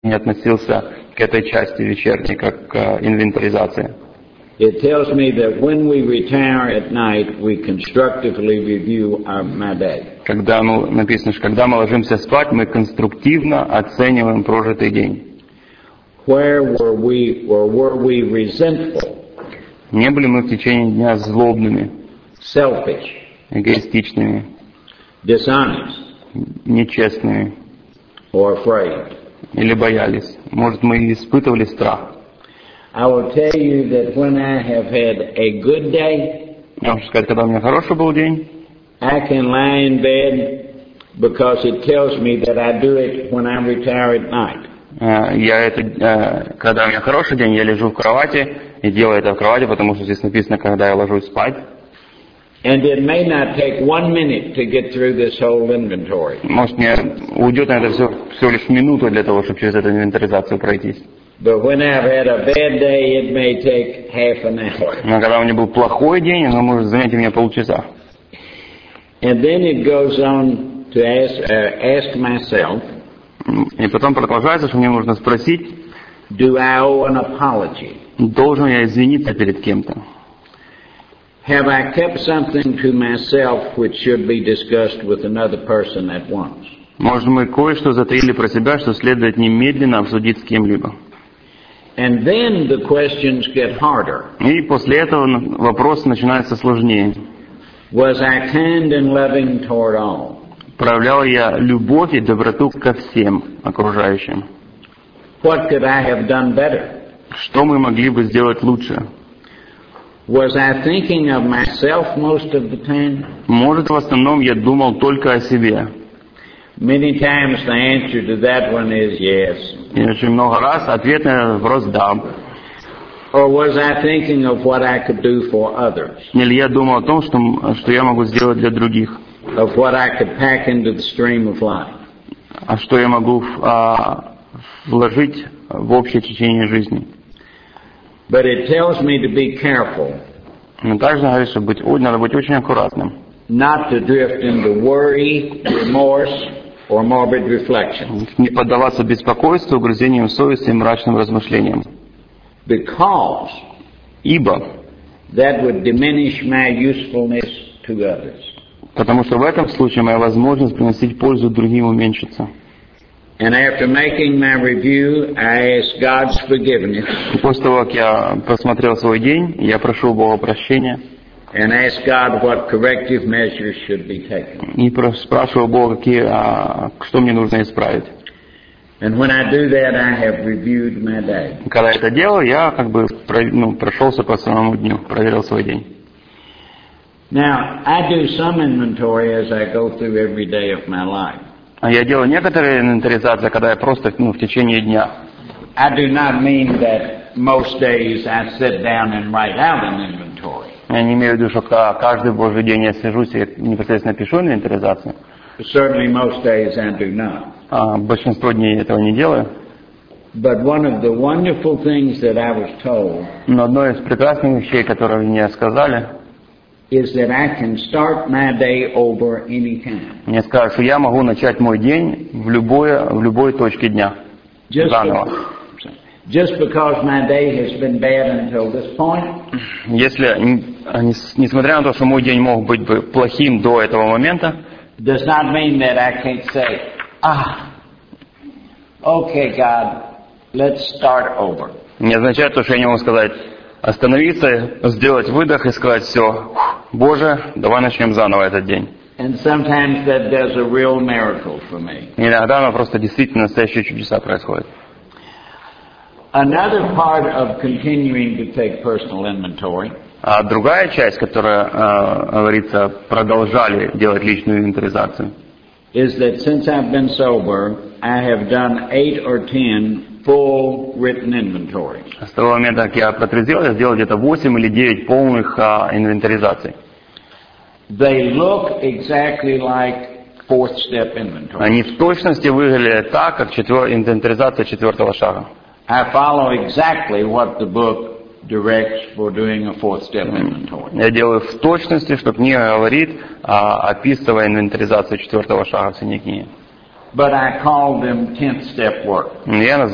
не относился к этой части вечерней, как к инвентаризации. It tells me that when we retire at night, we constructively review my day. Когда написано, что когда мы ложимся спать, мы конструктивно оцениваем прожитый день. Where were we resentful? Не были мы в течение дня злобными, Selfish, эгоистичными, dishonest, нечестными or afraid? или боялись. Может, мы испытывали страх. I will tell you that when I have had a good day, Я хочу сказать, когда у меня хороший был день, I can lie in bed because it tells me that I do it when I retire at night. когда у меня хороший день, я лежу в кровати и делаю это в кровати, потому что здесь написано, когда я ложусь спать. And it may not take 1 minute to get through this whole inventory. Может, мне уйдет на это всего лишь минуту для того, чтобы через эту инвентаризацию пройтись. But when I've had a bad day, it may take half an hour. Но когда у меня был плохой день, оно может занять у меня полчаса. And then it goes on to ask myself, И потом продолжается, что мне нужно спросить, do I owe an apology? должен я извиниться перед кем-то? Have I kept something to myself which should be discussed with another person at once? Может, мы кое-что затаили про себя, что следует немедленно обсудить с кем-либо. And then the questions get harder. И после этого вопрос начинается сложнее. Was I kind and loving toward all? Проявлял я любовь и доброту ко всем окружающим? What could I have done better? Что мы могли бы сделать лучше? Was I thinking of myself most of the time? Может, в основном я думал только о себе. Many times the answer to that one is yes. И очень много раз ответ на этот вопрос «да». Or was I thinking of what I could do for others? Или я думал о том, что я могу сделать для других? Of what I could pack into the stream of life? А что я могу вложить в общее течение жизни? But it tells me to be careful. Но также говорит, что надо быть очень аккуратным. Not to drift into worry, remorse, or morbid reflection. Не поддаваться беспокойству, угрызениям совести и мрачным размышлениям. Because Ибо that would diminish my usefulness to others. Потому что в этом случае моя возможность приносить пользу другим уменьшится. And after making my review, I ask God's forgiveness. И после того, как я просмотрел свой день, я прошу Бога прощения. And ask God what corrective measures should be taken. И спрашиваю Бога, что мне нужно исправить. And when I do that, I have reviewed my day. Когда я это делаю, я прошелся по самому дню, проверил свой день. Now, I do some inventory as I go through every day of my life. Я делаю некоторые инвентаризации, когда я просто в течение дня. I do not mean that most days I sit down and write out an inventory. Я не имею в виду, что каждый божий день я сижусь и непосредственно пишу инвентаризацию. Certainly most days I do not. Большинство дней этого не делаю. But one of the wonderful things that I was told Но одно из прекрасных вещей, которые мне сказали, is that I can start my day over anytime. Мне сказали, что я могу начать мой день в любой точке дня. Заново. Just because my day has been bad until this point. Несмотря на то, что мой день мог быть бы плохим до этого момента, does not mean that I can't say, okay, God, let's start over. Не означает то, что я не могу сказать, остановиться, сделать выдох и сказать, все, Боже, давай начнем заново этот день. And sometimes that does a real miracle for me. Иногда просто действительно настоящие чудеса происходят. Another part of continuing to take personal inventory. А другая часть, которая, говорится, продолжали делать личную инвентаризацию, is that since I've been sober, I have done 8 or 10 full written inventories. С того момента, как я протрезвел, я сделал где-то 8 или 9 полных инвентаризаций. They look exactly like fourth step inventory. Они в точности выглядят так, как инвентаризация 4-го шага. I follow exactly what the book directs for doing a fourth step inventory. Я делаю в точности, что книга говорит, описывая инвентаризацию 4-го шага в синей книге. But I call them 10th step work. Я